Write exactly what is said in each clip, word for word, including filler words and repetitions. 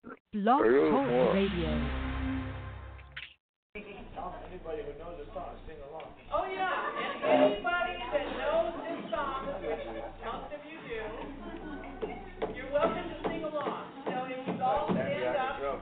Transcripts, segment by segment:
Blog Are you Talk more? Radio. Anybody who knows the song, sing along. Oh yeah, and anybody that knows this song, which most of you do, you're welcome to sing along. So if you all stand up.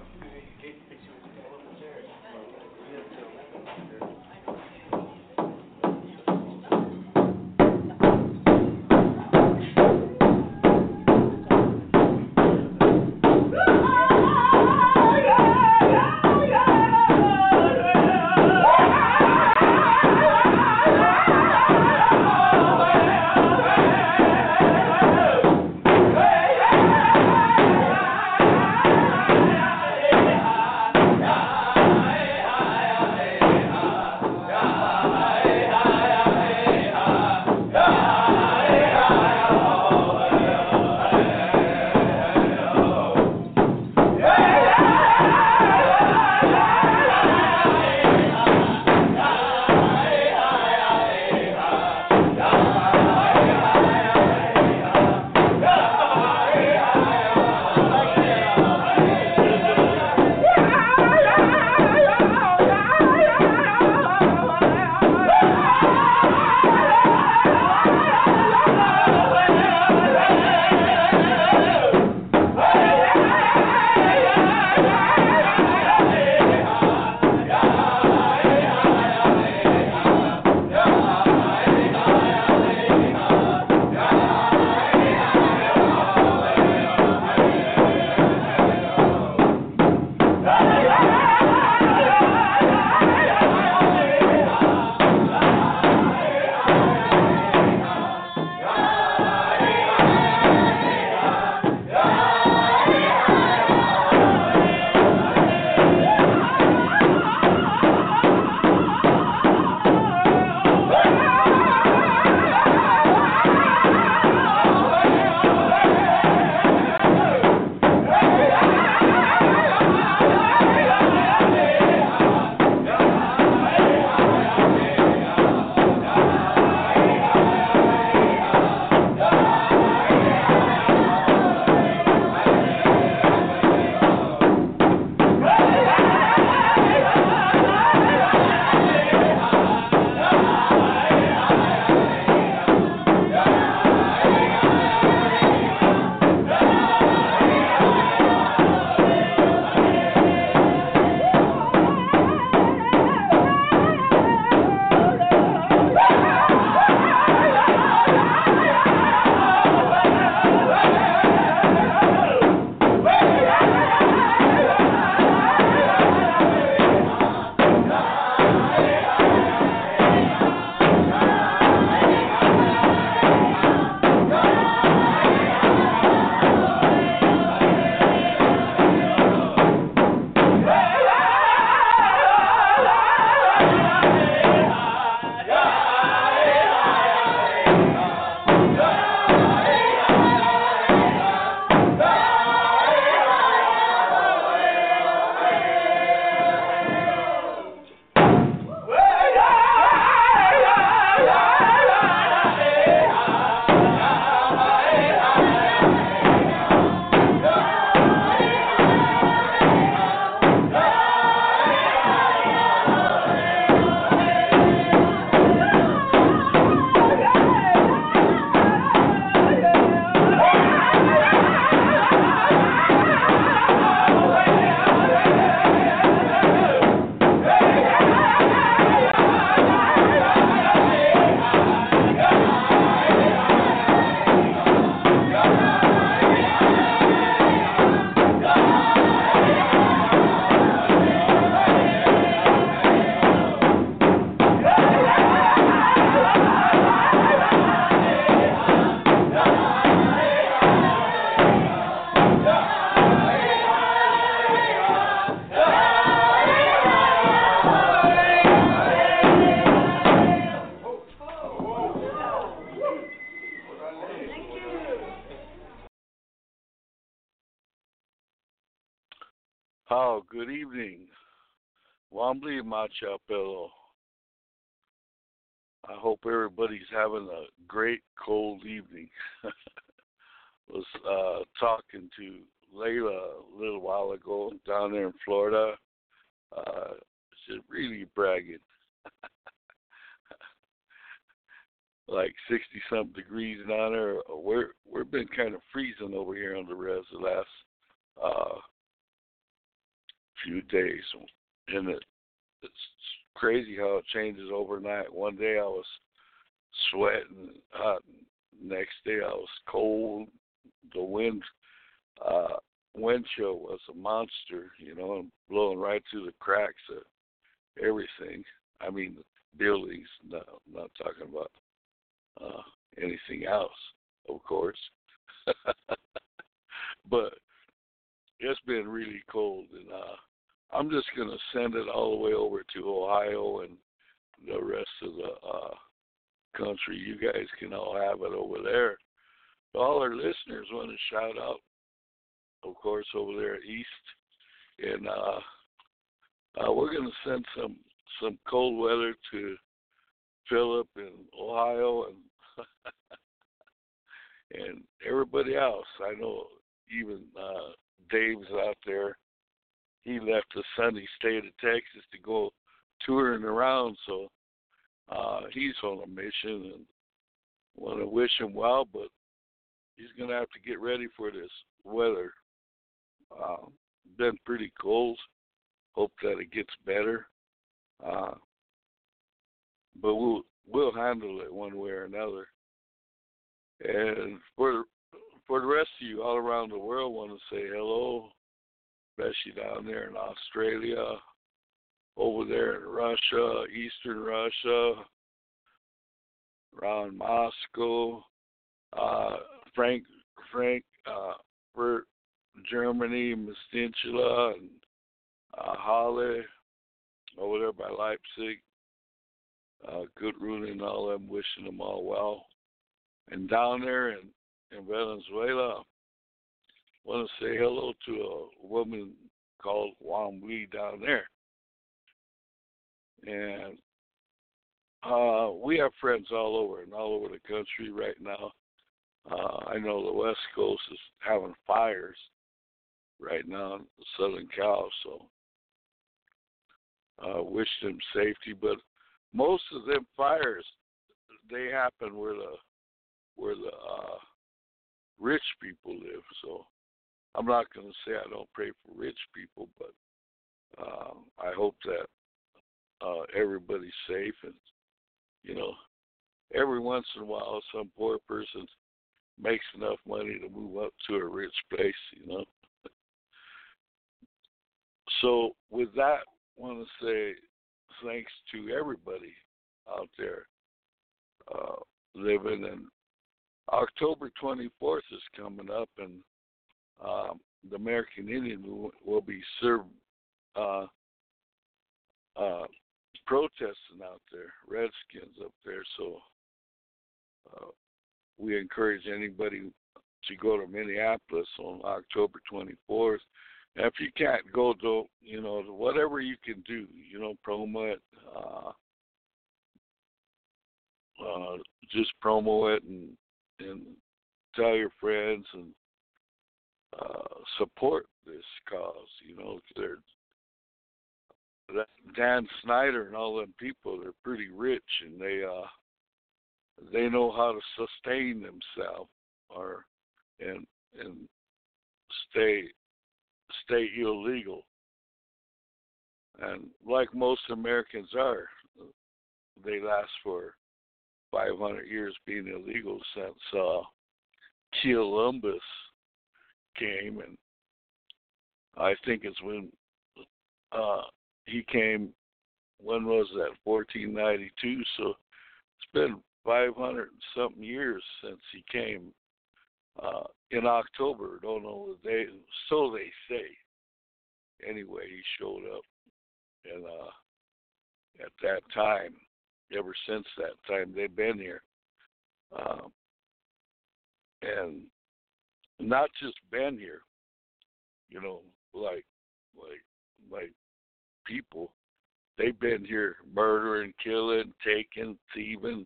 Oh, good evening. Wambly Machapelo. I hope everybody's having a great cold evening. Was uh, talking to Layla a little while ago down there in Florida. Uh, she's really bragging. Like sixty something degrees down there. We're we've been kind of freezing over here on the res the last uh, few days, and it, it's crazy how it changes overnight. One day I was sweating hot, next day I was cold. The wind uh, wind chill was a monster, you know, and blowing right through the cracks of everything. I mean, buildings. No, I'm not talking about uh, anything else, of course. But it's been really cold, and uh, I'm just going to send it all the way over to Ohio and the rest of the uh, country. You guys can all have it over there. All our listeners want to shout out, of course, over there east, and uh, uh, we're going to send some some cold weather to Philip in Ohio and and everybody else. I know even uh, Dave's out there. He left the sunny state of Texas to go touring around, so uh, he's on a mission, and want to wish him well, but he's going to have to get ready for this weather. Uh, been pretty cold. Hope that it gets better. Uh, but we'll we'll handle it one way or another. And for for the rest of you all around the world, want to say hello, especially down there in Australia, over there in Russia, Eastern Russia, around Moscow, uh, Frank Frank uh, for Germany, Mstincula, and uh, Halle, over there by Leipzig. Uh, Gudrun and all them, wishing them all well. And down there in, in Venezuela, want to say hello to a woman called Juan Lee down there. And uh, we have friends all over and all over the country right now. Uh, I know the West Coast is having fires right now in Southern Cal, so uh, wish them safety. But most of them fires, they happen where the where the uh, rich people live. So I'm not going to say I don't pray for rich people, but uh, I hope that uh, everybody's safe. And, you know, every once in a while, some poor person makes enough money to move up to a rich place, you know. So with that, I want to say thanks to everybody out there uh, living. And October twenty-fourth is coming up, and um, the American Indian will, will be served uh, uh, protesting out there, Redskins up there. So uh, we encourage anybody to go to Minneapolis on October twenty-fourth. And if you can't go, to, you know, whatever you can do, you know, promo it, uh, uh, just promo it and, and tell your friends and uh, support this cause, you know. They're, Dan Snyder and all them people, they're pretty rich, and they uh, they know how to sustain themselves or and and stay stay illegal. And like most Americans are, they last for five hundred years being illegal since uh, Columbus came, and I think it's when uh, he came. When was that? fourteen ninety-two. So it's been five hundred and something years since he came. Uh, in October, don't know the day. So they say. Anyway, he showed up, and uh, at that time, ever since that time, they've been here, um, and not just been here. You know, like like like people. They've been here murdering, killing, taking, thieving,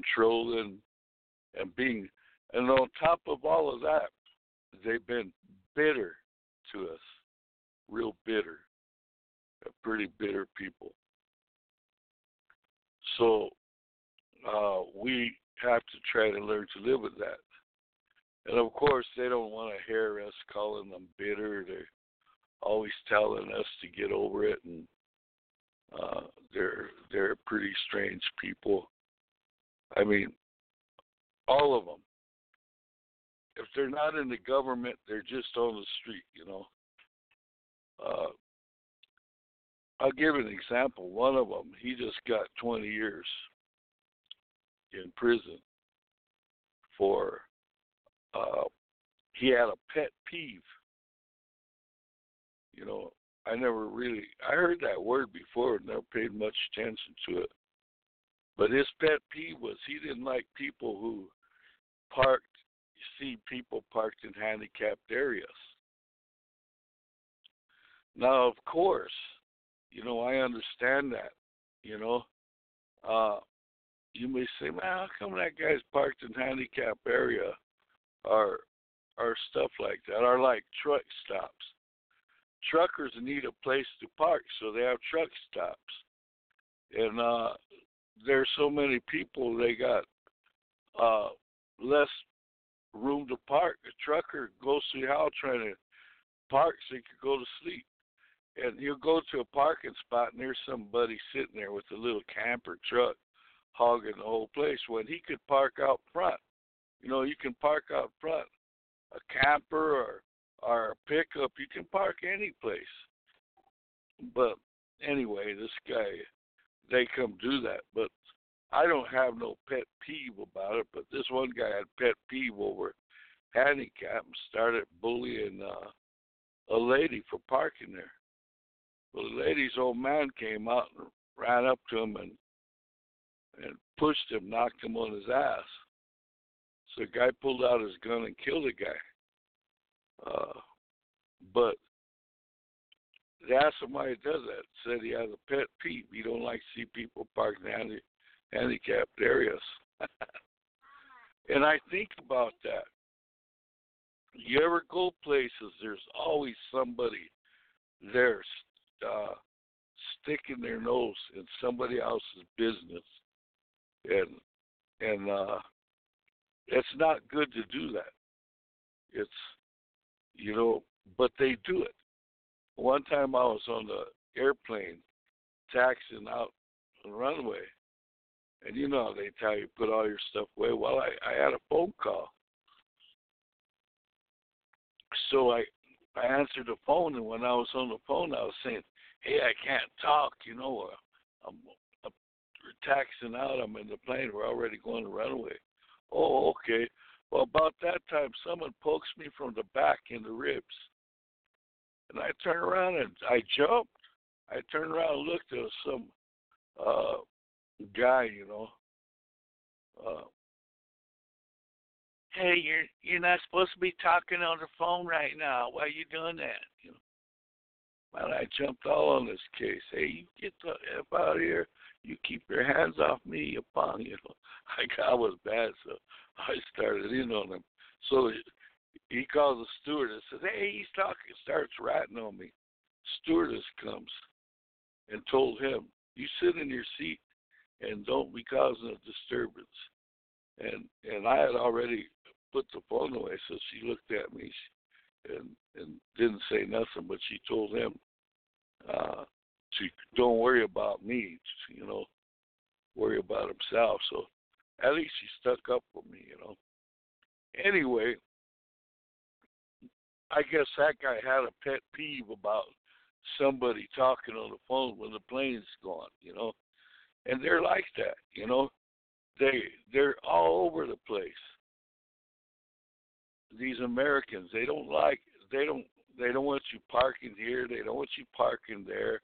controlling, and being. And on top of all of that, they've been bitter to us, real bitter. They're pretty bitter people. So uh, we have to try to learn to live with that. And of course, they don't want to hear us calling them bitter. They're always telling us to get over it, and uh, they're they're pretty strange people. I mean, all of them. If they're not in the government, they're just on the street, you know. Uh, I'll give an example. One of them, he just got twenty years in prison for, uh, he had a pet peeve. You know, I never really, I heard that word before and never paid much attention to it. But his pet peeve was he didn't like people who parked, you see people parked in handicapped areas. Now, of course, you know, I understand that, you know. Uh, you may say, man, how come that guy's parked in handicapped area or, or stuff like that, or like truck stops. Truckers need a place to park, so they have truck stops. And uh, there's so many people, they got uh, less room to park. A trucker goes through hell trying to park so he could go to sleep. And you'll go to a parking spot, and there's somebody sitting there with a little camper truck hogging the whole place when he could park out front. You know, you can park out front. A camper or, or a pickup, you can park any place. But anyway, this guy, they come do that. But I don't have no pet peeve about it, but this one guy had pet peeve over handicap and started bullying uh, a lady for parking there. Well, the lady's old man came out and ran up to him and and pushed him, knocked him on his ass. So the guy pulled out his gun and killed the guy. Uh, but they asked him why he does that. Said he has a pet peeve. He don't like to see people parked in handi- handicapped areas. And I think about that. You ever go places, there's always somebody there uh, sticking their nose in somebody else's business. And and uh, it's not good to do that. It's, you know, but they do it. One time I was on the airplane taxiing out the runway, and you know they tell you put all your stuff away. Well, I, I had a phone call. So I I answered the phone, and when I was on the phone, I was saying, hey, I can't talk, you know, uh, I'm, I'm taxiing out, I'm in the plane, we're already going to runway. Oh, okay. Well, about that time, someone pokes me from the back in the ribs. And I turn around and I jumped. I turned around and looked at some uh, guy, you know. Uh, hey, you're you're not supposed to be talking on the phone right now. Why are you doing that? You know. Well, I jumped all on this case. Hey, you get the F out of here. You keep your hands off me, you punk. You know, I, I was bad, so I started in on him. So he calls the stewardess, says, hey, he's talking, starts ratting on me. Stewardess comes and told him, you sit in your seat and don't be causing a disturbance. And and I had already put the phone away, so she looked at me and and didn't say nothing, but she told him, uh, to don't worry about me, you know, worry about himself. So at least he stuck up for me, you know. Anyway, I guess that guy had a pet peeve about somebody talking on the phone when the plane's gone, you know. And they're like that, you know. They they're all over the place. These Americans, they don't like they don't they don't want you parking here, they don't want you parking there.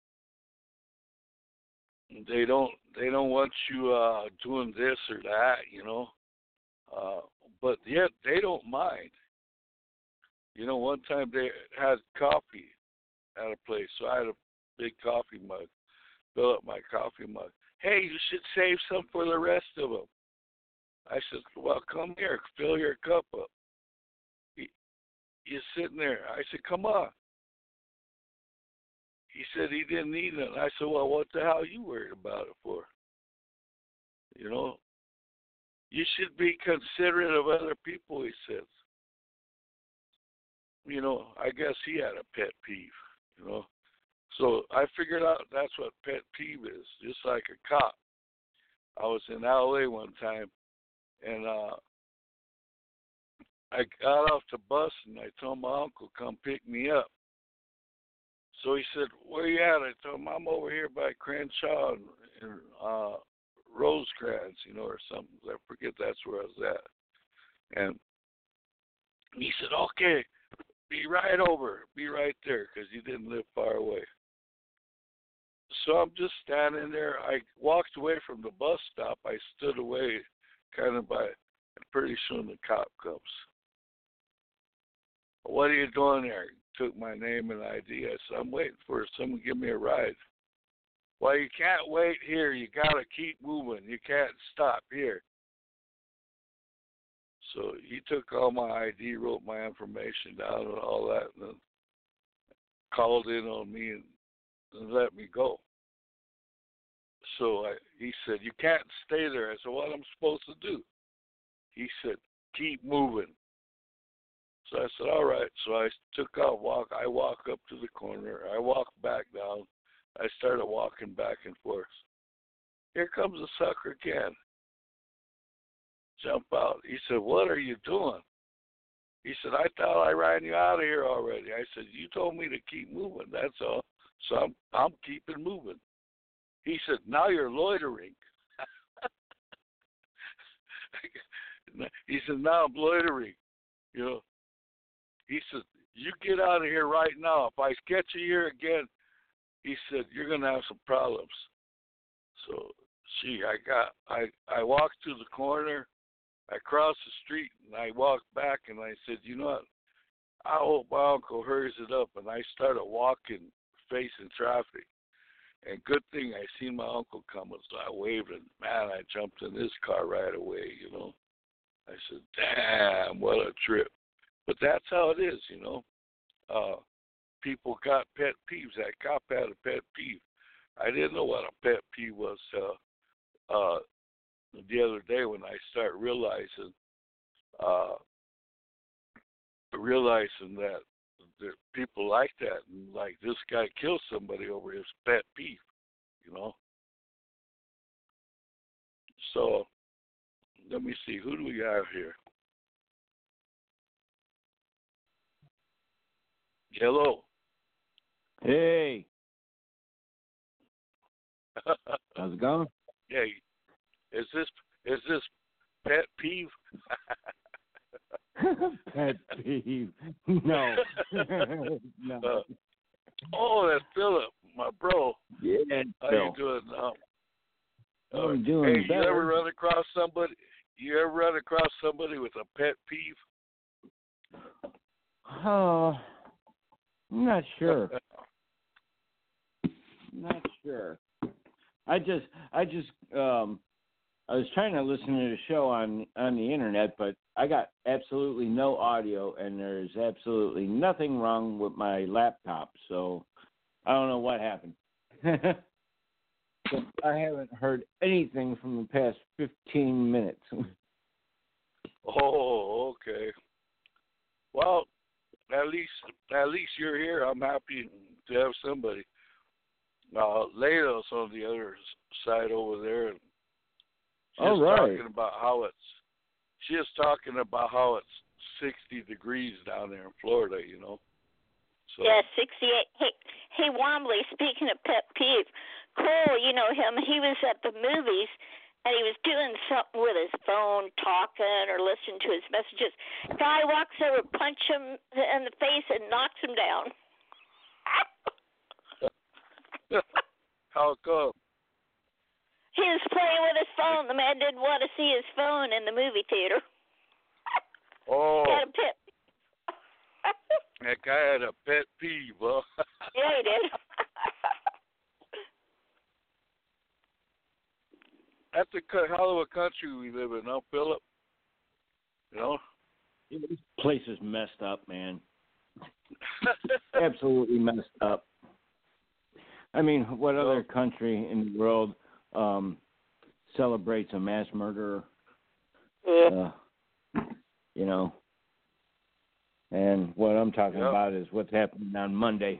They don't they don't want you uh doing this or that, you know. Uh but yet they don't mind. You know, one time they had coffee at a place, so I had a big coffee mug, fill up my coffee mug. Hey, you should save some for the rest of them. I said, well, come here, fill your cup up. He, you're sitting there. I said, come on. He said he didn't need it. I said, well, what the hell are you worried about it for? You know, you should be considerate of other people, he says. You know, I guess he had a pet peeve, you know. So I figured out that's what pet peeve is, just like a cop. I was in L A one time, and uh, I got off the bus, and I told my uncle, come pick me up. So he said, where you at? I told him, I'm over here by Crenshaw and, and uh, Rosecrans, you know, or something. I forget that's where I was at. And he said, okay, be right over, be right there, because he didn't live far away. So I'm just standing there. I walked away from the bus stop. I stood away kind of by, and pretty soon the cop comes. What are you doing there? He took my name and I D. I said, I'm waiting for someone to give me a ride. Well, you can't wait here. You got to keep moving. You can't stop here. So he took all my I D, wrote my information down and all that, and then called in on me and, and let me go. So I, he said, you can't stay there. I said, what am I supposed to do? He said, keep moving. So I said, all right. So I took off, walk. I walk up to the corner. I walk back down. I started walking back and forth. Here comes the sucker again. Jump out. He said, what are you doing? He said, I thought I ran you out of here already. I said, you told me to keep moving. That's all. So I'm, I'm keeping moving. He said, now you're loitering. He said, now I'm loitering. You know. He said, you get out of here right now. If I catch you here again, he said, you're going to have some problems. So, gee, I got, I, I walked to the corner. I crossed the street, and I walked back, and I said, you know what? I hope my uncle hurries it up. And I started walking, facing traffic. And good thing I seen my uncle coming, so I waved, and, man, I jumped in his car right away, you know. I said, damn, what a trip. But that's how it is, you know. Uh, people got pet peeves. That cop had a pet peeve. I didn't know what a pet peeve was uh, uh, the other day when I start realizing, uh, realizing that there are people like that, and like this guy killed somebody over his pet peeve, you know. So let me see, who do we have here? Hello. Hey. How's it going? Hey, is this is this pet peeve? Pet peeve? No. No. Uh, oh, that's Philip, my bro. Yeah, how Phil. you doing now? Uh, I'm doing hey, better. you ever run across somebody? You ever run across somebody with a pet peeve? Oh, I'm not sure. Not sure. I just, I just, um, I was trying to listen to the show on on the internet, but I got absolutely no audio, and there's absolutely nothing wrong with my laptop. So I don't know what happened. But I haven't heard anything from the past fifteen minutes. Oh, okay. Well, at least at least you're here. I'm happy to have somebody. Uh, Leila's on the other side over there. And she's All right. talking about how it's. She is talking about how it's sixty degrees down there in Florida. You know. So. Yeah, sixty-eight. Hey, hey, Wombly. Speaking of pet peeve, Cole, you know him. He was at the movies, and he was doing something with his phone, talking or listening to his messages. Guy walks over, punch him in the face, and knocks him down. How come? He was playing with his phone. The man didn't want to see his phone in the movie theater. Oh. He had a pet. That guy had a pet peeve, huh? Yeah, he did. That's a hell of a country we live in, huh, Philip? You know? This place is messed up, man. absolutely messed up. I mean, what other country in the world um, celebrates a mass murderer? Uh, you know, and what I'm talking yep. about is what's happening on Monday.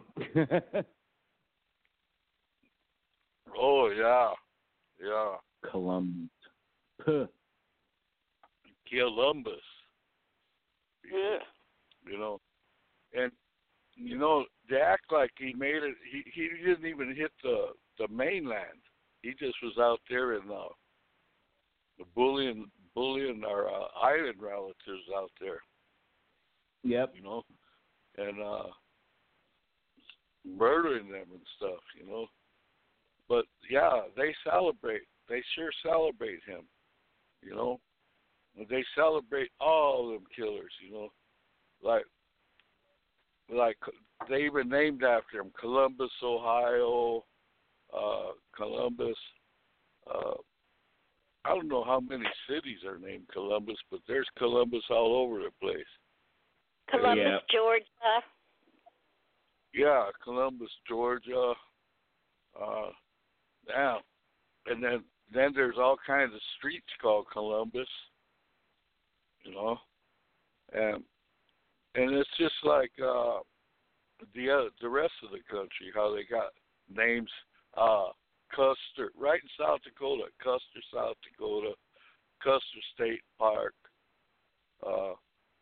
Oh yeah, yeah. Columbus. Puh. Columbus. Yeah. You know, and you know they act like he made it. He he didn't even hit the the mainland. He just was out there in uh, the bullying bullying our uh, island relatives out there. Yep. You know, and uh, murdering them and stuff. You know. But, yeah, they celebrate. They sure celebrate him, you know. They celebrate all them killers, you know. Like, like they even named after him, Columbus, Ohio, uh, Columbus. Uh, I don't know how many cities are named Columbus, but there's Columbus all over the place. Columbus, yeah. Georgia. Yeah, Columbus, Georgia. Uh, Yeah, and then then there's all kinds of streets called Columbus, you know, and and it's just like uh, the uh, the rest of the country, how they got names. Uh, Custer, right in South Dakota, Custer, South Dakota, Custer State Park, uh,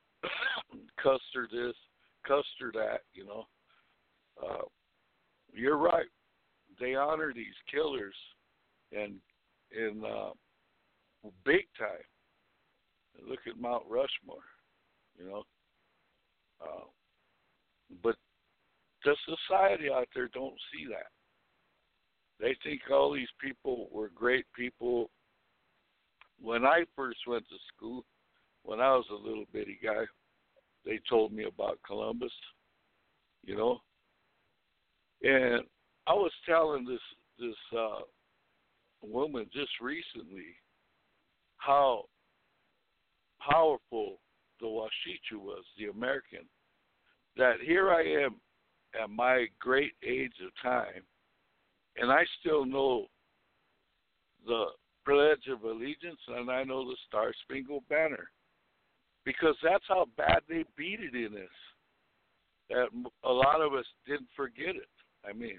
Custer this, Custer that, you know. Uh, you're right. They honor these killers and in uh, big time. Look at Mount Rushmore, you know. Uh, but the society out there don't see that. They think all these people were great people. When I first went to school, when I was a little bitty guy, they told me about Columbus, you know. And I was telling this this uh, woman just recently how powerful the Washichu was, the American, that here I am at my great age of time, and I still know the Pledge of Allegiance, and I know the Star-Spangled Banner, because that's how bad they beat it in us, that a lot of us didn't forget it. I mean,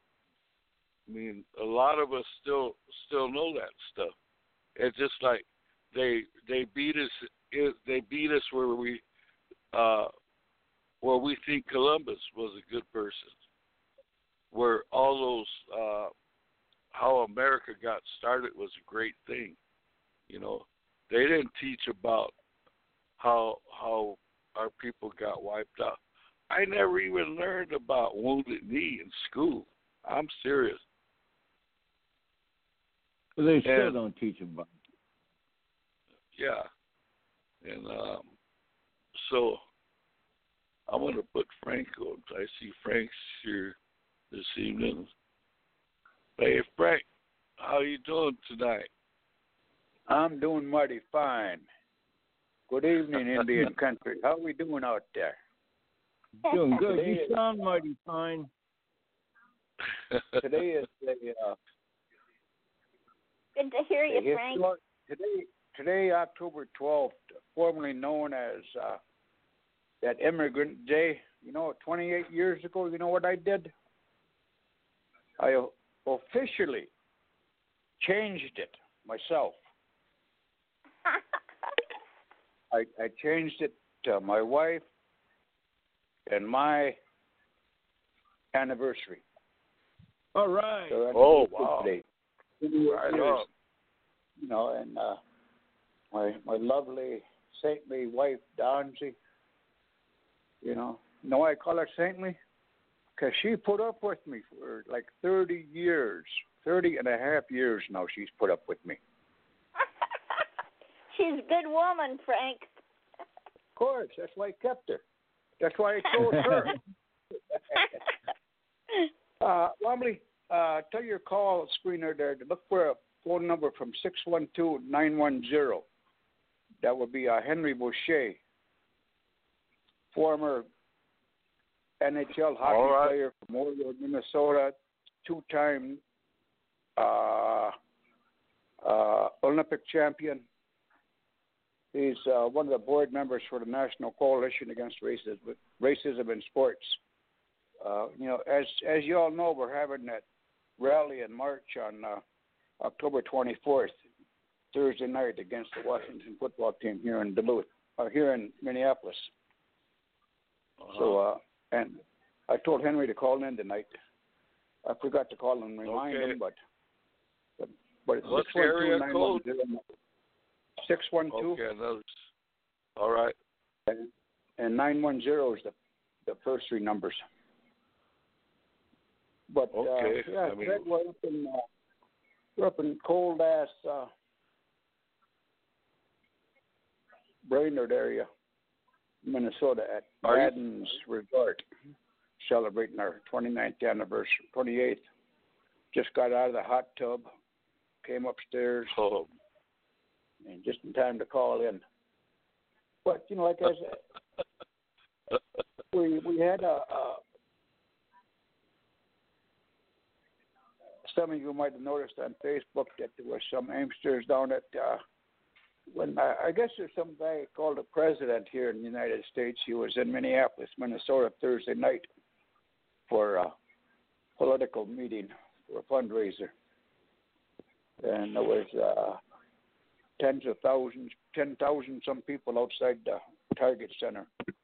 I mean, a lot of us still still know that stuff. It's just like they they beat us. They beat us where we uh, where we think Columbus was a good person. Where all those uh, how America got started was a great thing. You know, they didn't teach about how how our people got wiped out. I never even learned about Wounded Knee in school. I'm serious. Well, they still and, don't teach about it. Yeah. And um, so I'm going to put Frank on. I see Frank's here this evening. Hey, Frank, how you doing tonight? I'm doing mighty fine. Good evening, Indian country. How are we doing out there? Doing good. You sound mighty fine. Today is the uh, Good to hear you, Frank. Historic, today, today, October twelfth, formerly known as uh, that Immigrant Day. You know, twenty-eight years ago, you know what I did? I officially changed it myself. I, I changed it to my wife and my anniversary. All right. So oh, wow. Today. Right years, you know, and uh, my my lovely saintly wife, Donzie, you know. You know why I call her saintly? Because she put up with me for like thirty years. thirty and a half years now she's put up with me. She's a good woman, Frank. Of course. That's why I kept her. That's why I chose her. uh, Wombly, uh, tell your call screener there to look for a phone number from six one two, nine one zero. That would be uh, Henry Boucher, former N H L hockey All right. player from Oregon, Minnesota, two-time uh, uh, Olympic champion. He's uh, one of the board members for the National Coalition Against Racism, Racism in Sports. Uh, you know, as as you all know, we're having that rally in March on uh, October twenty-fourth, Thursday night, against the Washington football team here in Duluth, or here in Minneapolis. Uh-huh. So, uh, and I told Henry to call in tonight. I forgot to call him and remind Okay. him, but but, but it's What's the area code? six one two. Okay, another. All right. And, and nine one zero is the the first three numbers. But Okay, uh, yeah, I mean- Fred, we're up in uh, we're up in cold ass uh, Brainerd area, Minnesota, at Are you- Madden's Resort, celebrating our twenty-ninth anniversary, twenty-eighth. Just got out of the hot tub, came upstairs, Oh. and just in time to call in. But you know, like I said, we we had a. a Some of you might have noticed on Facebook that there were some Amsters down at, uh, when I, I guess there's some guy called a president here in the United States. He was in Minneapolis, Minnesota Thursday night for a political meeting, for a fundraiser. And there was uh, tens of thousands, ten thousand some people outside the Target Center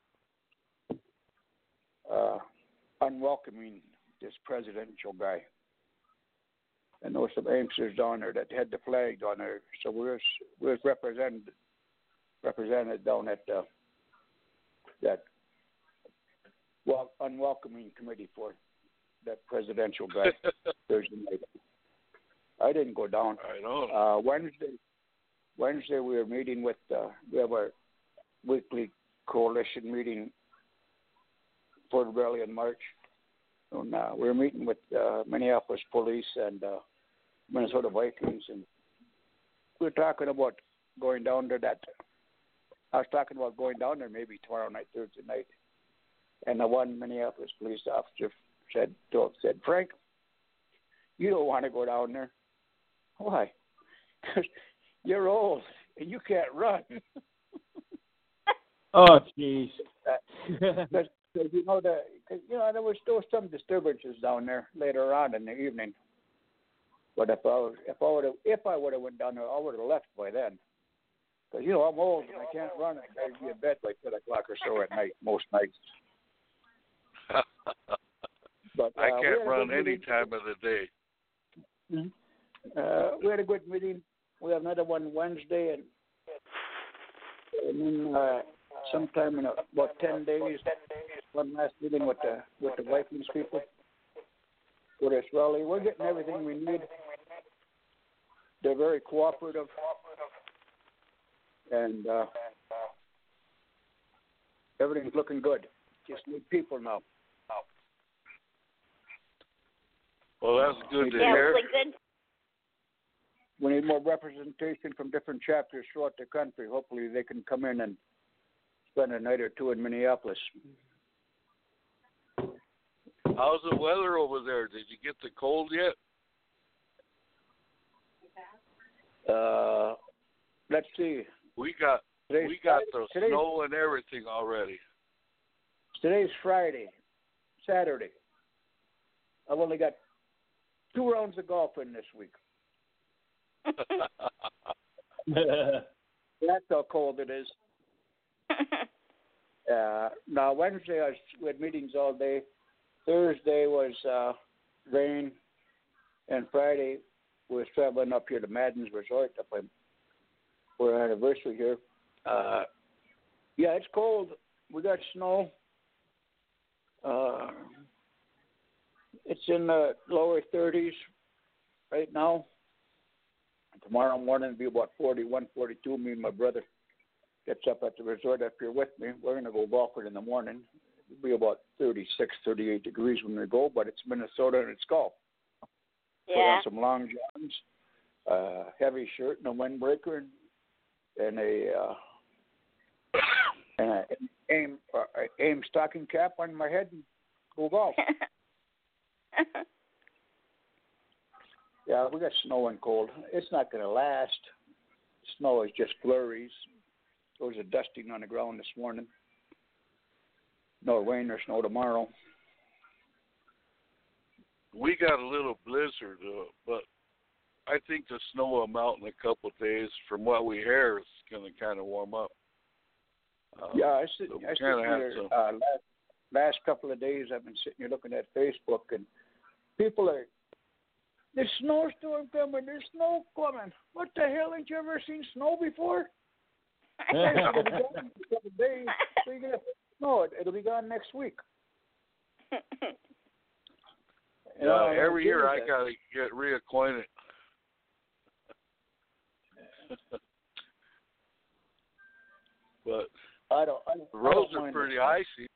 uh, unwelcoming this presidential guy. And there were some Amsters down there that had the flag down there. So we was we was represented represented down at uh, that well unwelcoming committee for that presidential guy Thursday night. I didn't go down. I know. Uh, Wednesday Wednesday we were meeting with uh, we have our weekly coalition meeting for the rally in March. And, uh, we were meeting with uh, Minneapolis police and uh, Minnesota Vikings, and we were talking about going down there. That I was talking about going down there maybe tomorrow night, Thursday night, and the one Minneapolis police officer said, told, said, Frank, you don't want to go down there. Why? Because you're old and you can't run. Oh, jeez. Because you know the, cause, you know there was still some disturbances down there later on in the evening. But if I was, if I would have if I would have went down there, I would have left by then. Because you know I'm old and I can't run. I'd be in bed by ten o'clock or so at night most nights. But uh, I can't we had a run good any meeting. time of the day. Mm-hmm. Uh, we had a good meeting. We have another one Wednesday, and and then uh, sometime in about ten days, one last meeting with the with the Vikings people for this rally. We're getting everything we need. They're very cooperative, and uh, everything's looking good. Just need people now. Well, that's good to Yeah, hear. really good. We need more representation from different chapters throughout the country. Hopefully, they can come in and spend a night or two in Minneapolis. How's the weather over there? Did you get the cold yet? Uh, let's see. We got Today's we got the Today's, snow and everything already. Today's Friday, Saturday. I've only got two rounds of golf in this week. That's how cold it is. Uh, now, Wednesday, I was, we had meetings all day. Thursday was uh, rain. And Friday, we was traveling up here to Madden's Resort up in, for our anniversary here. Uh, yeah, it's cold. We got snow. Uh, it's in the lower thirties right now. Tomorrow morning it'll be about forty-one, forty-two. Me and my brother gets up at the resort up here with me. We're going to go walking in the morning. It'll be about thirty-six, thirty-eight degrees when we go, but it's Minnesota and it's golf. Put Yeah. on some long johns, uh, heavy shirt and a windbreaker, and, and a uh, and a aim uh, aim stocking cap on my head, and Go golf. Yeah, we got snow and cold. It's not going to last. Snow is just flurries. There was a dusting on the ground this morning. No rain or snow tomorrow. We got a little blizzard, uh, but I think the snow will melt in a couple of days. From what we hear, it's going to kind of warm up. Uh, yeah, I sit, so I sit have here, some... uh, last, last couple of days I've been sitting here looking at Facebook, and people are, there's snowstorm coming, there's snow coming. What the hell, ain't you ever seen snow before? It'll be gone in a couple of days. So you get, no, it, it'll be gone next week. Yeah, uh, every year I got to get reacquainted. But I don't, I don't, the roads I don't are pretty it. icy.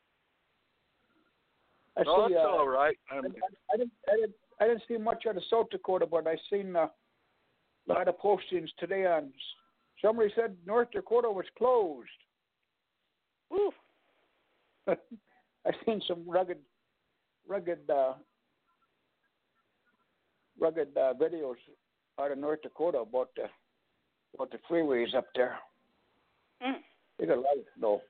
I no, see, it's uh, all right. I, I, I, didn't, I, didn't, I didn't see much out of South Dakota, but I seen uh, a lot of postings today on. Somebody said North Dakota was closed. Ooh. I seen some rugged, rugged, uh, rugged uh, videos out of North Dakota about the about the freeways up there. Mm. They got a lot of snow.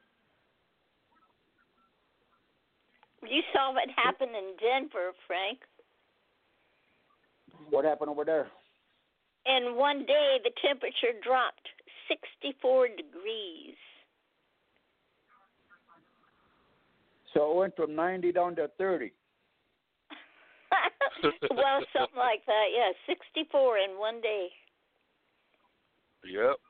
You saw what happened in Denver, Frank. What happened over there? In one day, the temperature dropped sixty-four degrees. So it went from ninety down to thirty. Well, something like that, yeah. sixty-four in one day. Yep.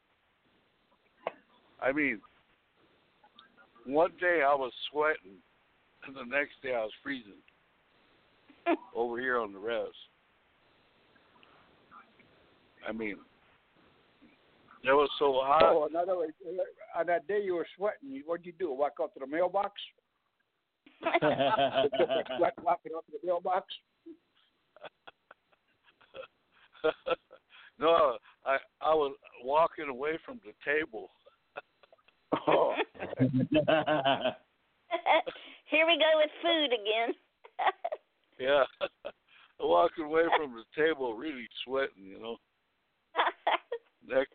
I mean, one day I was sweating, and the next day I was freezing over here on the res. I mean, it was so hot. Oh, in other words, on that day you were sweating, what'd you do? Walk out to the mailbox? Sweat walking out to the mailbox? No, I I was walking away from the table. Oh. Here we go with food again. Yeah, walking away from the table, really sweating, you know. Next,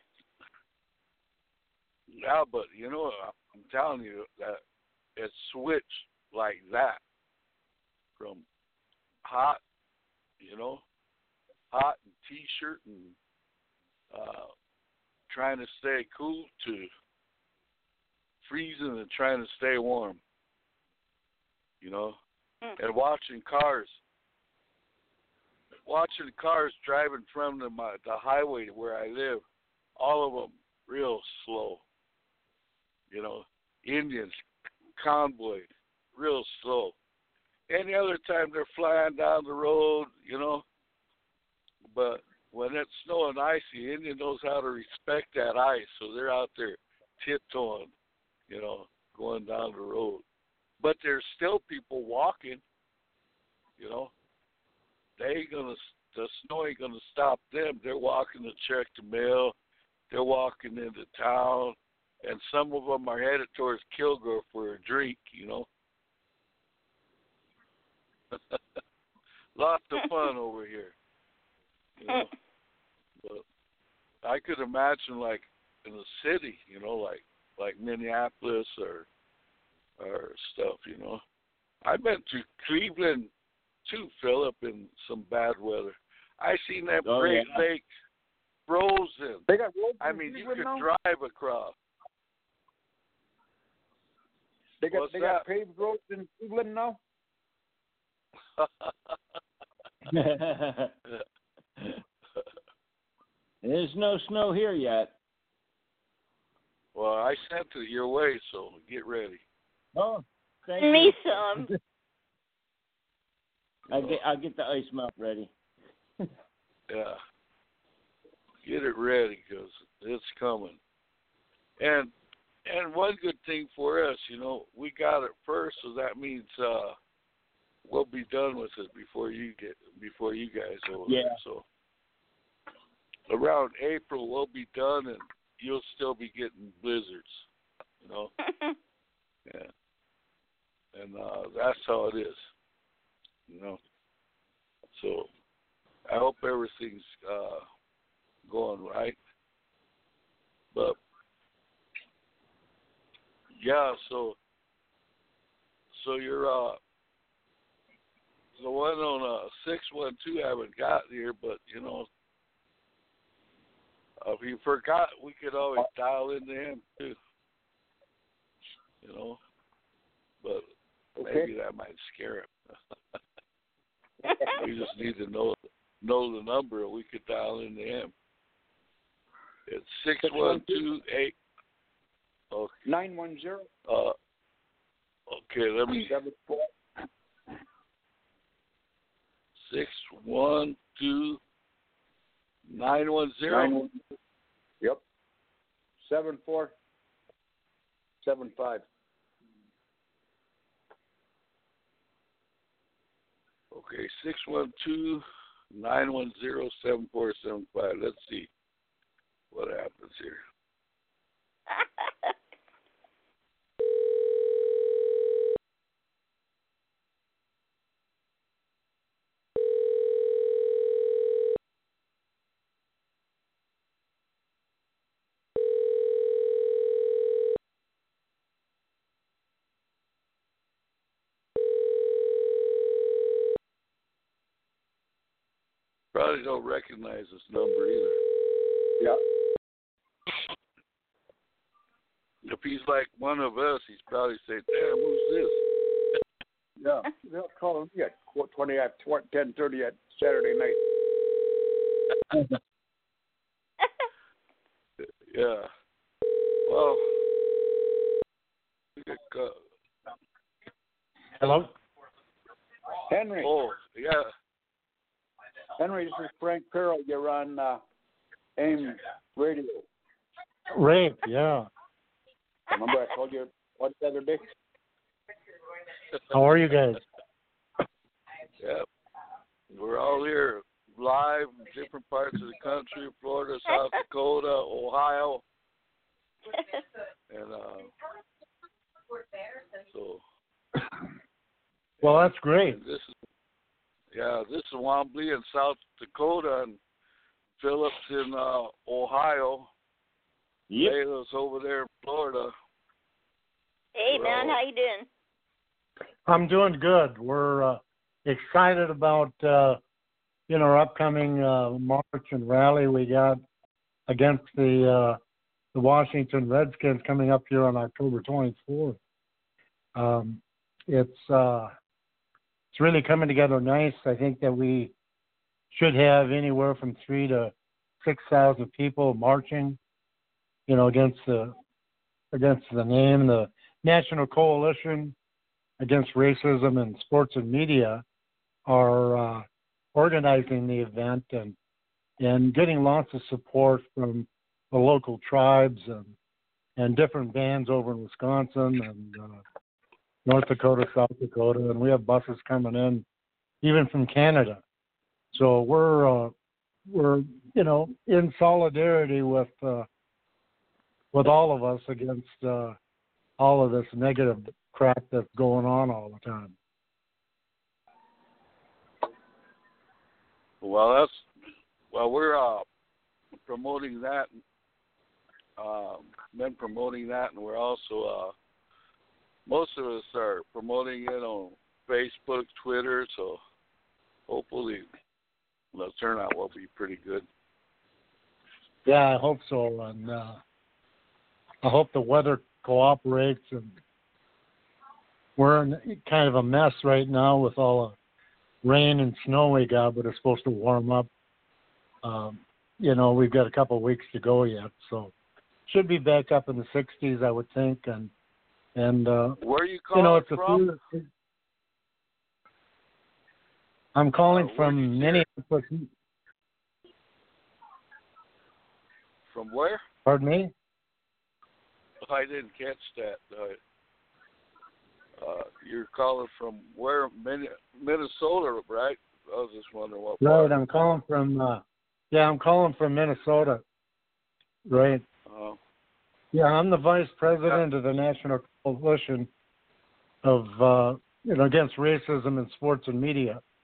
yeah, but you know, I'm telling you that it switched like that from hot, you know, hot and t-shirt and uh, trying to stay cool to freezing and trying to stay warm, you know, mm. and watching cars, watching cars driving from the, my, the highway where I live, all of them real slow, you know, Indians, convoy, real slow. Any other time they're flying down the road, you know, but when it's snow and icy, Indian knows how to respect that ice, so they're out there tiptoeing, you know, going down the road. But there's still people walking, you know. They ain't gonna, the snow ain't gonna stop them. They're walking to check the mail. They're walking into town, and some of them are headed towards Kilgore for a drink, you know. Lots of fun over here, you know. But I could imagine, like in the city, you know, like like Minneapolis or or stuff, you know. I been to Cleveland too, Philip, in some bad weather. I seen that oh, Great yeah. Lake frozen. They got roads I in mean, you Cleveland could now? drive across. They got What's they that? got paved roads in Cleveland now. There's no snow here yet. Well, I sent it your way, so get ready. Oh, thank Me you. some. I get I'll get the ice melt ready. Yeah. Get it ready because it's coming. And and one good thing for us, you know, we got it first, so that means uh, we'll be done with it before you get before you guys over Yeah. there. So around April we'll be done, and you'll still be getting blizzards, you know. Yeah. And uh, that's how it is. know. So I hope everything's uh, going right. But yeah, so so you're uh the one on uh six one two I haven't gotten here, but you know, uh, if you forgot, we could always dial into him too. You know, but Okay. maybe that might scare him. We just need to know know the number, and we could dial into him. It's six one two eight. Okay. Nine one zero. Uh. Okay. Let me. Seven four. Six one two nine one zero. Yep. Seven four. Seven five. Okay, six one two nine one zero seven four seven five. Let's see what happens here. Probably don't recognize this number either. Yeah. If he's like one of us, he's probably saying, "Damn, who's this?" Yeah. They'll call me at twenty at ten thirty at Saturday night. Yeah. Well, we get, uh, Hello? Henry. oh yeah. Henry, this is Frank Carroll. You're on uh, AIM Radio. Rape, yeah. Remember I told you what the other day? How are you guys? Yeah. We're all here live in different parts of the country, Florida, South Dakota, Ohio. And uh, so Well, that's great. this is yeah, this is Wombly in South Dakota and Phillips in uh, Ohio. Yep. Layla's over there in Florida. Hey, We're man, all- how you doing? I'm doing good. We're uh, excited about uh, you know our upcoming uh, march and rally we got against the uh, the Washington Redskins coming up here on October twenty-fourth. Um, it's uh, it's really coming together nice. I think that we should have anywhere from three to six thousand people marching, you know, against the against the name, the National Coalition Against Racism in Sports and Media are uh, organizing the event and and getting lots of support from the local tribes and and different bands over in Wisconsin and uh, North Dakota, South Dakota, and we have buses coming in even from Canada. So we're uh, we're you know in solidarity with uh, with all of us against uh, all of this negative crap that's going on all the time. Well, that's well, we're uh, promoting that. Um, been promoting that, and we're also uh, most of us are promoting it on Facebook, Twitter. So hopefully, the turnout will be pretty good. Yeah, I hope so, and uh, I hope the weather cooperates. And we're in kind of a mess right now with all the rain and snow we got, but it's supposed to warm up. Um, you know, we've got a couple of weeks to go yet, so should be back up in the sixties, I would think. And and uh, Where are you you calling know, it's a from? few, I'm calling Uh, from where'd you Minneapolis. From where? Pardon me? I didn't catch that. Uh, uh, you're calling from where? Min- Minnesota, right? I was just wondering what. Right, part. I'm calling from. Uh, yeah, I'm calling from Minnesota. Right. Uh, Yeah, I'm the vice president of the National Coalition of uh, you know Against Racism in Sports and Media.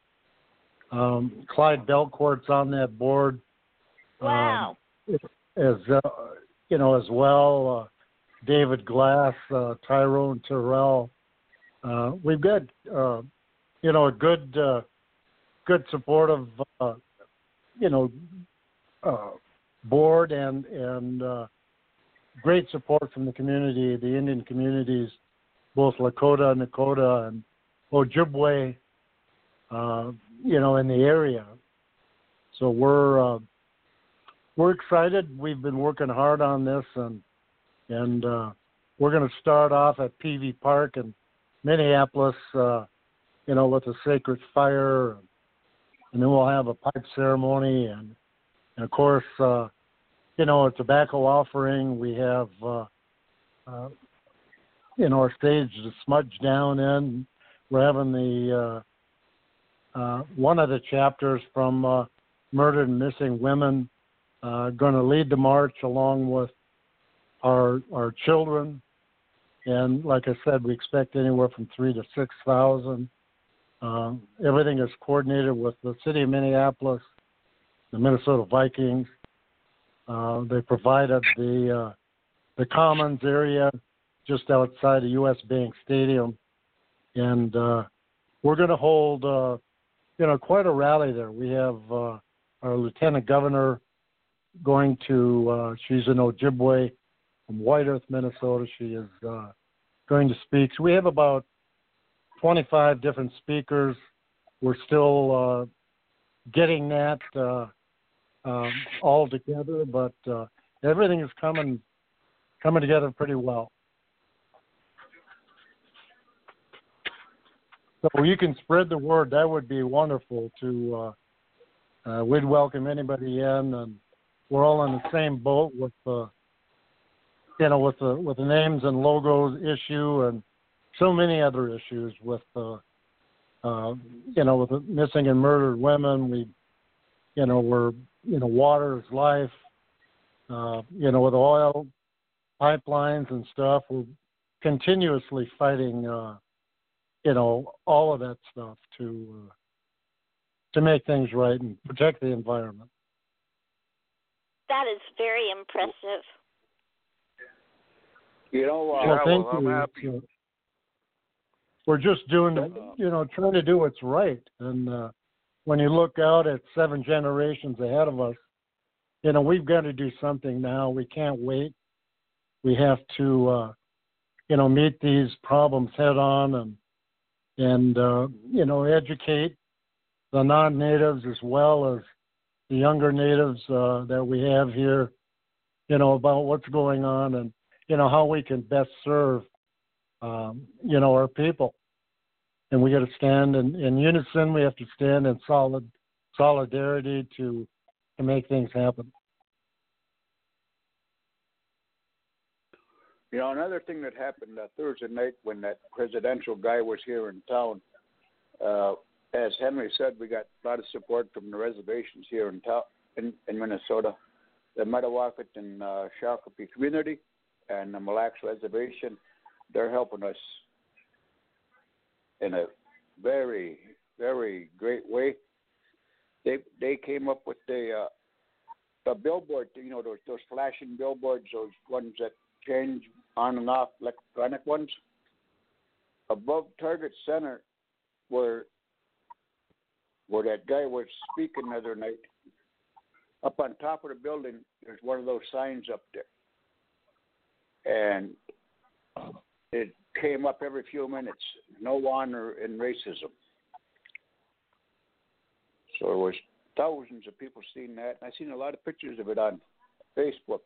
Um, Clyde Belcourt's on that board. Wow. Um, as uh, you know, as well, uh, David Glass, uh, Tyrone Terrell. Uh, we've got uh, you know a good uh, good supportive uh, you know uh, board and and uh, great support from the community, the Indian communities, both Lakota, Nakota, and Ojibwe. Uh, you know, in the area. So we're uh, we're excited. We've been working hard on this, and and uh, we're going to start off at P V Park in Minneapolis, uh, you know, with a sacred fire, and then we'll have a pipe ceremony, and, and of course, uh, you know, a tobacco offering. We have, uh, uh, you know, our stage to smudge down in. We're having the uh, Uh, one of the chapters from uh, Murdered and Missing Women uh, going to lead the march along with our our children, and like I said, we expect anywhere from three to six thousand. Uh, everything is coordinated with the city of Minneapolis, the Minnesota Vikings. Uh, they provided the uh, the Commons area just outside of U S Bank Stadium, and uh, we're going to hold. Uh, You know, quite a rally there. We have uh, our lieutenant governor going to, uh, she's an Ojibwe from White Earth, Minnesota. She is uh, going to speak. So we have about twenty-five different speakers. We're still uh, getting that uh, um, all together, but uh, everything is coming coming together pretty well. So you can spread the word. That would be wonderful. To uh, uh, we'd welcome anybody in, and we're all in the same boat with the, you know, with the with the names and logos issue, and so many other issues with the, uh, you know, with the missing and murdered women. We, you know, we're, you know, water is life. Uh, you know, with oil pipelines and stuff, we're continuously fighting. Uh, you know, all of that stuff to uh, to make things right and protect the environment. That is very impressive. You know, uh, well, thank well, I'm you. happy. Uh, we're just doing, you know, trying to do what's right. And uh, when you look out at seven generations ahead of us, you know, we've got to do something now. We can't wait. We have to, uh, you know, meet these problems head on and and, uh, you know, educate the non-natives as well as the younger natives uh, that we have here, you know, about what's going on and, you know, how we can best serve, um, you know, our people. And we got to stand in, in unison. We have to stand in solid solidarity to to make things happen. You know, another thing that happened uh, Thursday night when that presidential guy was here in town, uh, as Henry said, we got a lot of support from the reservations here in town, in, in Minnesota, the Metawakat and uh, Shakopee community and the Mille Lacs Reservation. They're helping us in a very, very great way. They they came up with the uh, the billboard, you know, those those flashing billboards, those ones that change on and off, electronic ones, above Target Center, where where that guy was speaking the other night. Up on top of the building, there's one of those signs up there, and it came up every few minutes. No honor in racism. So there was thousands of people seeing that. I've seen a lot of pictures of it on Facebook.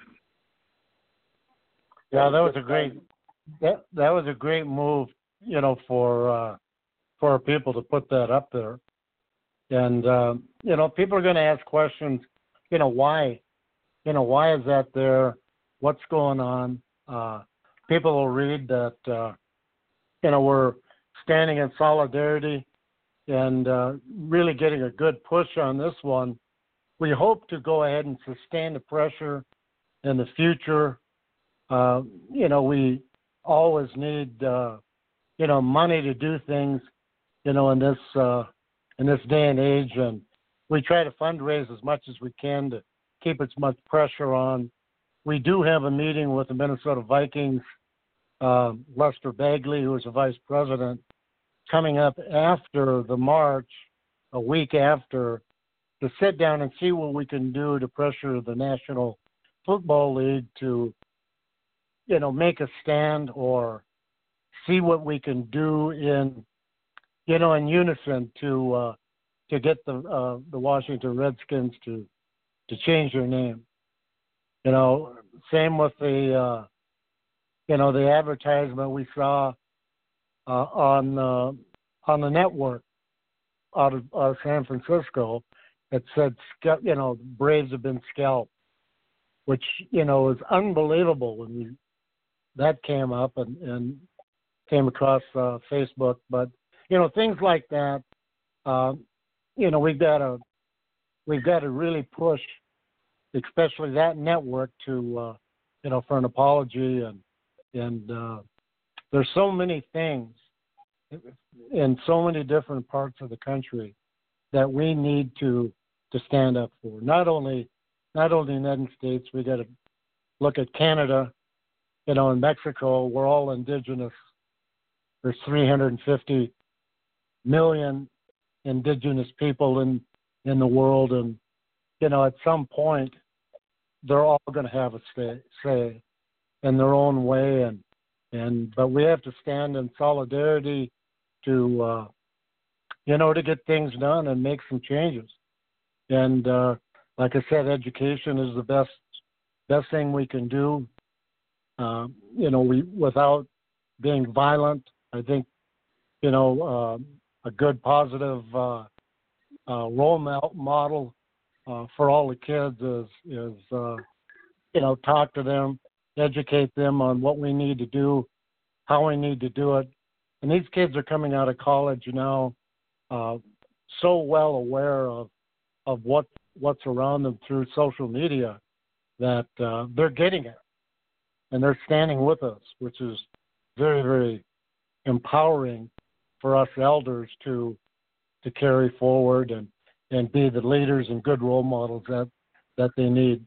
Yeah, that was a great that that was a great move, you know, for uh, for our people to put that up there. And uh, you know, people are going to ask questions. You know, why? You know, why is that there? What's going on? Uh, people will read that. Uh, you know, we're standing in solidarity and uh, really getting a good push on this one. We hope to go ahead and sustain the pressure in the future. Uh, you know, we always need, uh, you know, money to do things, you know, in this uh, in this day and age, and we try to fundraise as much as we can to keep as much pressure on. We do have a meeting with the Minnesota Vikings, uh, Lester Bagley, who is the vice president, coming up after the march, a week after, to sit down and see what we can do to pressure the National Football League to, you know, make a stand or see what we can do in, you know, in unison to uh, to get the uh, the Washington Redskins to to change their name. You know, same with the uh, you know the advertisement we saw uh, on uh, on the network out of uh, San Francisco that said, you know, Braves have been scalped, which, you know, is unbelievable when we, that came up and, and came across uh, Facebook. But, you know, things like that, uh, you know, we've got to we've got to really push, especially that network, to uh, you know, for an apology, and and uh, there's so many things in so many different parts of the country that we need to to stand up for. Not only not only the United States, we got to look at Canada. You know, in Mexico, we're all indigenous. There's three hundred fifty million indigenous people in in the world, and you know, at some point, they're all going to have a say, say in their own way, and and but we have to stand in solidarity to uh, you know, to get things done and make some changes. And uh, like I said, education is the best best thing we can do. Uh, you know, we without being violent. I think, you know, uh, a good positive uh, uh, role model uh, for all the kids is is uh, you know, talk to them, educate them on what we need to do, how we need to do it. And these kids are coming out of college now, uh, so well aware of of what what's around them through social media that uh, they're getting it, and they're standing with us, which is very, very empowering for us elders to to carry forward and, and be the leaders and good role models that, that they need.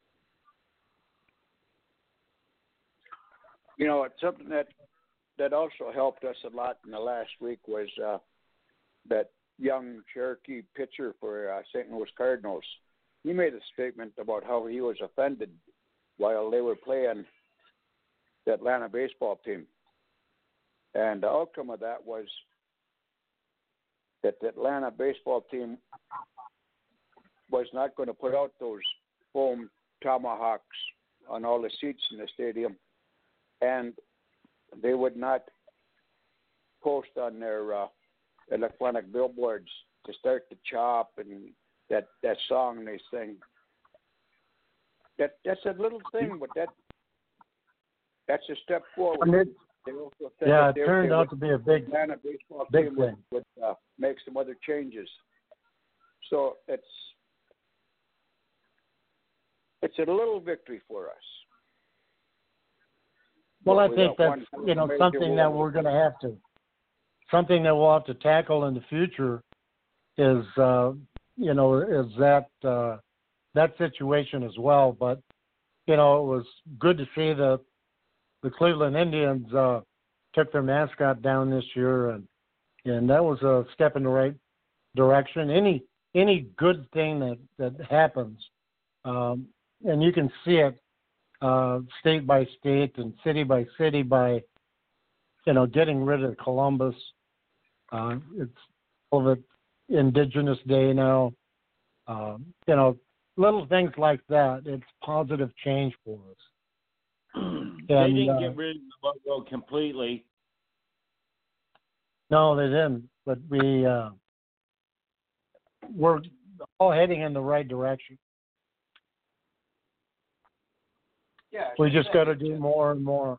You know, it's something that that also helped us a lot in the last week was uh, that young Cherokee pitcher for uh, Saint Louis Cardinals. He made a statement about how he was offended while they were playing the Atlanta baseball team. And the outcome of that was that the Atlanta baseball team was not going to put out those foam tomahawks on all the seats in the stadium, and they would not post on their uh, electronic billboards to start the chop and that, that song they sing. That that's a little thing, but that that's a step forward. I mean, yeah, it turned out to be a big, Atlanta baseball big team thing. Would, would uh, make some other changes. So it's it's a little victory for us. Well, But I we think got that's, one you know, major something that win. we're going to have to, something that we'll have to tackle in the future is, uh, you know, is that uh, that situation as well. But, you know, it was good to see the the Cleveland Indians uh, took their mascot down this year, and and that was a step in the right direction. Any any good thing that that happens, um, and you can see it uh, state by state and city by city by, you know, getting rid of Columbus. Uh, it's all of it Indigenous Day now. Um, you know, little things like that. It's positive change for us. They And, didn't uh, get rid of the logo completely. No, they didn't. But we uh, we're all heading in the right direction. Yeah, We just got to do more and more.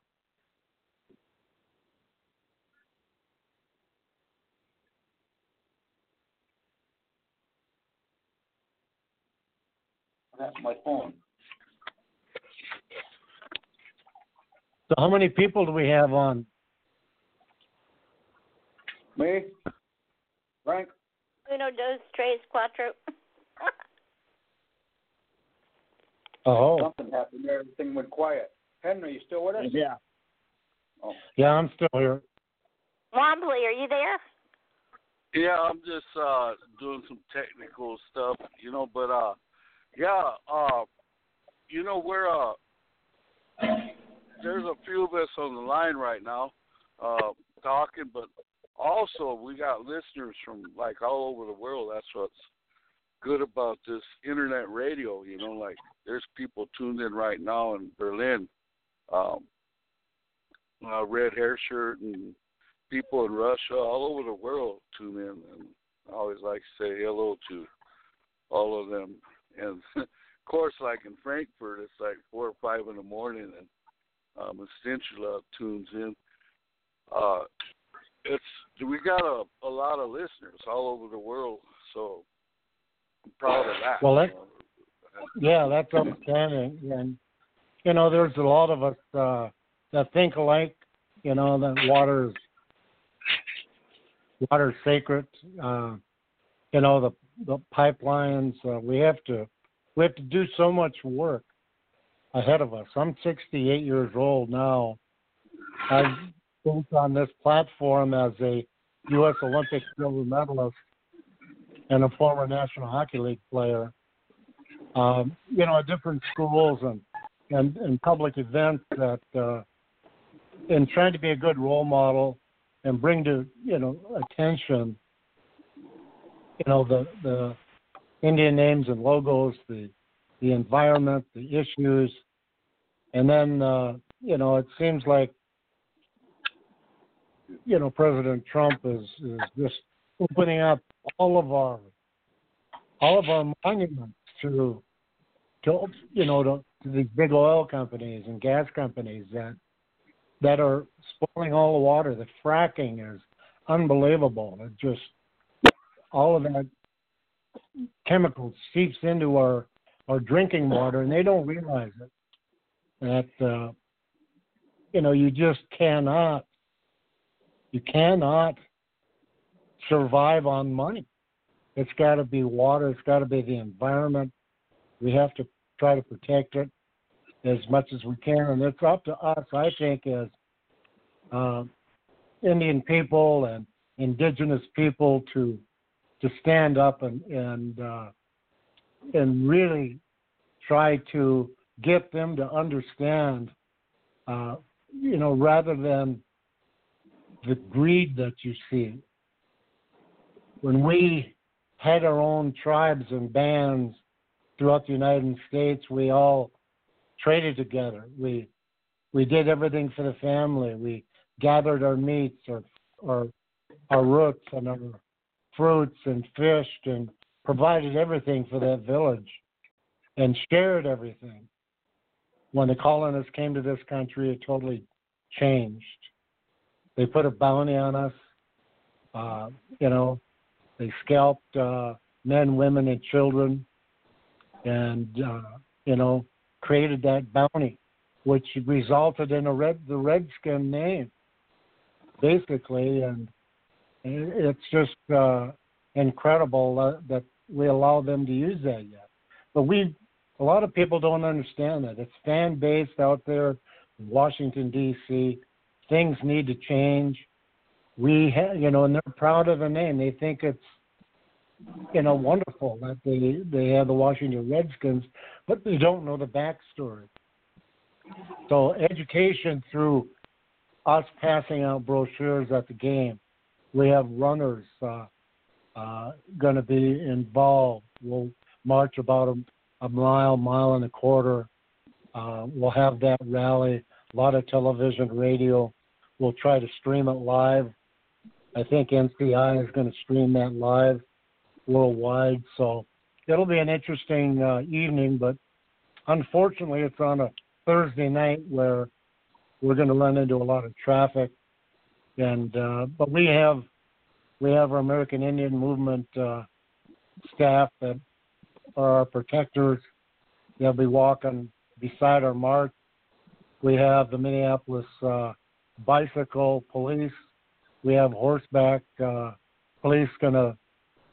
That's my phone. So, how many people do we have on? Me, Frank. Uno, dos, tres, cuatro. Oh. Something happened there. Everything went quiet. Henry, you still with us? Yeah. Oh. Yeah, I'm still here. Wombly, are you there? Yeah, I'm just uh doing some technical stuff, you know, but uh yeah, uh you know, we're uh there's a few of us on the line right now, uh talking, but also we got listeners from like all over the world. That's what's good about this internet radio, you know, like there's people tuned in right now in Berlin. Um uh, Red Hair Shirt and people in Russia, all over the world tune in, and I always like to say hello to all of them. And of course, like in Frankfurt, it's like four or five in the morning, and um, Stintula tunes in. Uh, it's we got a, a lot of listeners all over the world, so I'm proud of that. Well, that, yeah, that's outstanding. And you know, there's a lot of us uh, that think alike. You know, that water is water is sacred. Uh, you know, the the pipelines. Uh, we have to we have to do so much work ahead of us. I'm sixty-eight years old now. I've been on this platform as a U S Olympic silver medalist and a former National Hockey League player. Um, you know, at different schools and, and, and public events that, uh, and trying to be a good role model and bring to, you know, attention, you know, the, the Indian names and logos, the, the environment, the issues. And then, uh, you know, it seems like, you know, President Trump is, is just opening up all of our, all of our monuments to, to you know, to, to these big oil companies and gas companies that that are spoiling all the water. The fracking is unbelievable. It just all of that chemical seeps into our our drinking water, and they don't realize it. That uh, you know, you just cannot, you cannot survive on money. It's got to be water. It's got to be the environment. We have to try to protect it as much as we can, and it's up to us, I think, as uh, Indian people and indigenous people to to stand up and and uh, and really try to get them to understand, uh, you know, rather than the greed that you see. When we had our own tribes and bands throughout the United States, we all traded together. We we did everything for the family. We gathered our meats, our our, our roots, and our fruits, and fished, and provided everything for that village, and shared everything. When the colonists came to this country, it totally changed. They put a bounty on us. Uh, you know, they scalped uh, men, women, and children, and uh, you know, created that bounty, which resulted in a red the Redskin name, basically, and it's just uh, incredible uh, that we allow them to use that yet. But we, a lot of people don't understand that. It's fan-based out there in Washington, D C Things need to change. We, ha- you know, and they're proud of the name. They think it's, you know, wonderful that they they have the Washington Redskins, but they don't know the backstory. So education through us passing out brochures at the game. We have runners uh, uh, going to be involved. We'll march about a, a mile, mile and a quarter. Uh, we'll have that rally. A lot of television, radio. We'll try to stream it live. I think N C I is going to stream that live worldwide. So it'll be an interesting uh, evening, but unfortunately it's on a Thursday night where we're going to run into a lot of traffic. And uh, but we have we have our American Indian Movement uh, staff that are our protectors. They'll be walking beside our march. We have the Minneapolis uh, bicycle police. We have horseback uh, police going to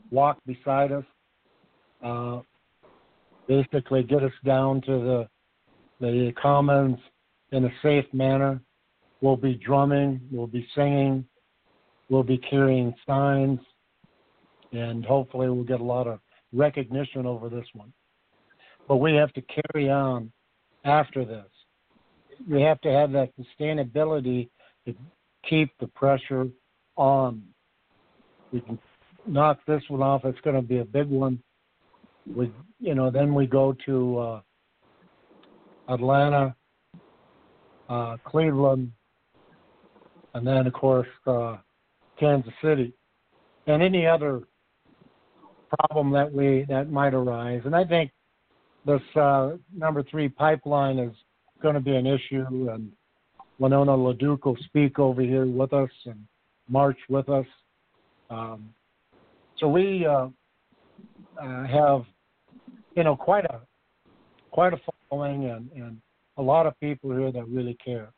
walk beside us, uh, basically get us down to the the commons in a safe manner. We'll be drumming, we'll be singing, we'll be carrying signs, and hopefully we'll get a lot of recognition over this one. But we have to carry on after this. We have to have that sustainability to keep the pressure on. We can knock this one off. It's going to be a big one. We, you know, then we go to uh, Atlanta, uh, Cleveland, and then of course uh, Kansas City, and any other problem that we that might arise. And I think this uh, number three pipeline is going to be an issue, and Winona LaDuke will speak over here with us and march with us. Um, so we uh, uh, have, you know, quite a quite a following and, and a lot of people here that really care.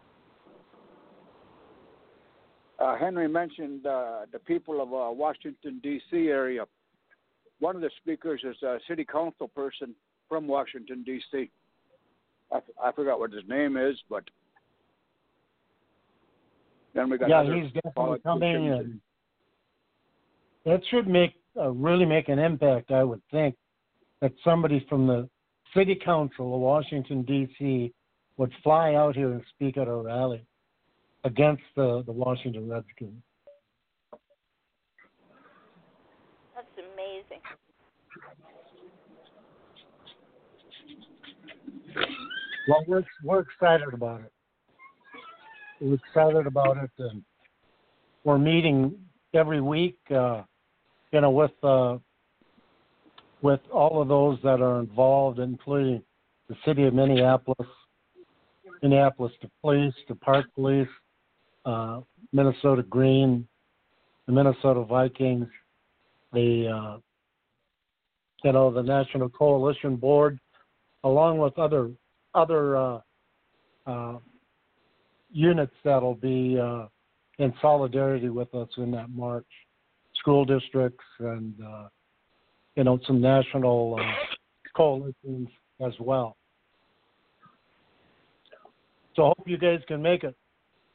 Uh, Henry mentioned uh, the people of uh, Washington, D C area. One of the speakers is a city council person from Washington, D C I, I forgot what his name is, but then we got yeah, other he's definitely coming, politicians. and that should make uh, really make an impact. I would think that somebody from the city council of Washington, D C would fly out here and speak at a rally against the, the Washington Redskins. That's amazing. Well, we're we're excited about it. We're excited about it, and we're meeting every week, uh, you know, with uh, with all of those that are involved, including the city of Minneapolis, Minneapolis the police, the Park Police, uh, Minnesota Green, the Minnesota Vikings, the uh, you know the National Coalition Board, along with other other uh, uh, units that'll be uh, in solidarity with us in that march, school districts and uh, you know some national uh, coalitions as well. So I hope you guys can make it.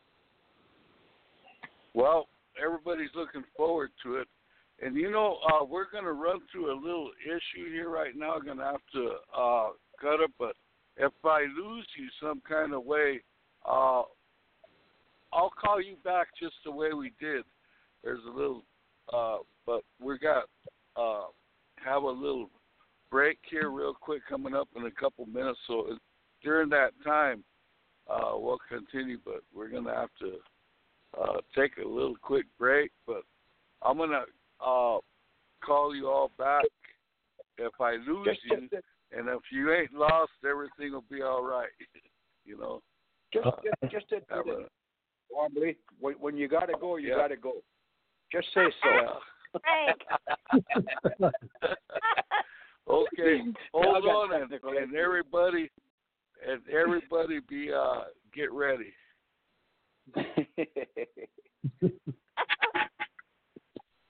Well, everybody's looking forward to it. And, you know, uh, we're going to run through a little issue here right now. I'm going to have to uh, cut it, but if I lose you some kind of way, uh, I'll call you back just the way we did. There's a little, uh, but we got uh, have a little break here real quick coming up in a couple minutes. So during that time, uh, we'll continue, but we're going to have to uh, take a little quick break. But I'm going to uh, call you all back if I lose Just, you. just, And if you ain't lost, everything will be all right. You know. just, just, just to, Have a- Wombly, when, when you got to go, you Yeah. got to go. Just say so. Yeah. Frank. Okay, hold Yeah, I got on, and, technical and everybody, and everybody, be uh, get ready.